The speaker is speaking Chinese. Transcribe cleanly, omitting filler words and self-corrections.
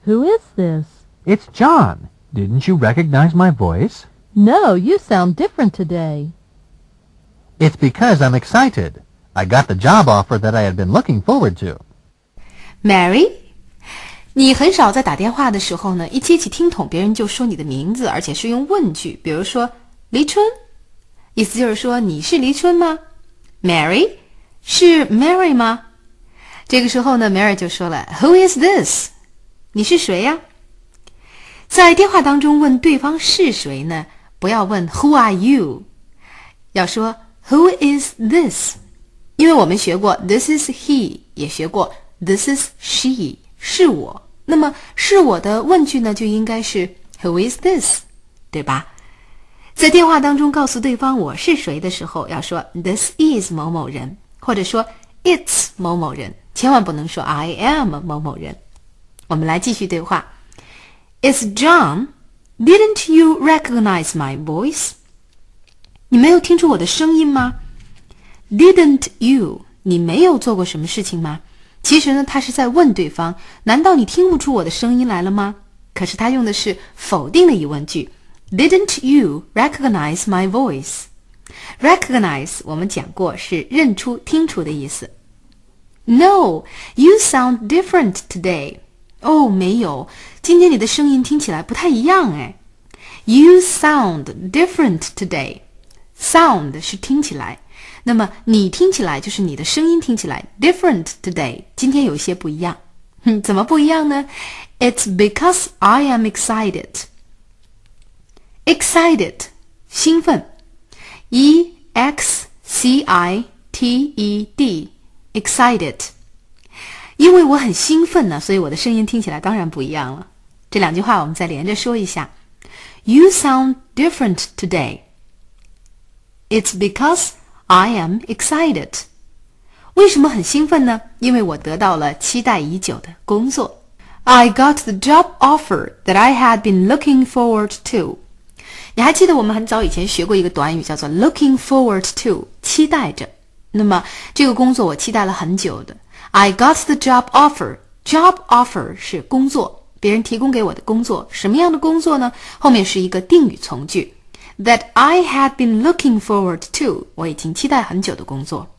Who is this? It's John. Didn't you recognize my voice? No, you sound different today. It's because I'm excited. I got the job offer that I had been looking forward to. Mary， 你很少在打电话的时候呢，一接起听筒，别人就说你的名字，而且是用问句，比如说黎春，意思就是说你是黎春吗？ Mary， 是 Mary 吗？这个时候呢 Mary 就说了 Who is this？ 你是谁呀？在电话当中问对方是谁呢，不要问 Who are you， 要说 Who is this？ 因为我们学过 This is he， 也学过 This is she， 是我，那么是我的问句呢就应该是 Who is this， 对吧？在电话当中告诉对方我是谁的时候，要说 This is 某某人，或者说 It's 某某人，千万不能说 I am 某某人。我们来继续对话。It's John. Didn't you recognize my voice? 你没有听出我的声音吗？ Didn't you? 你没有做过什么事情吗？其实呢，他是在问对方，难道你听不出我的声音来了吗？可是他用的是否定的疑问句。Didn't you recognize my voice? Recognize 我们讲过是认出、听出的意思。No, you sound different today. 哦，没有，今天你的声音听起来不太一样哎。You sound different today. Sound 是听起来，那么你听起来就是你的声音听起来 different today. 今天有一些不一样。怎么不一样呢？ It's because I am excited. Excited 兴奋 E-X-C-I-T-E-D Excited 因为我很兴奋呢，所以我的声音听起来当然不一样了。这两句话我们再连着说一下。You sound different today. It's because I am excited. 为什么很兴奋呢？因为我得到了期待已久的工作。I got the job offer that I had been looking forward to. 你还记得我们很早以前学过一个短语叫做 looking forward to, 期待着。那么这个工作我期待了很久的。I got the job offer. Job offer 是工作，别人提供给我的工作。什么样的工作呢？后面是一个定语从句。That I had been looking forward to. 我已经期待很久的工作。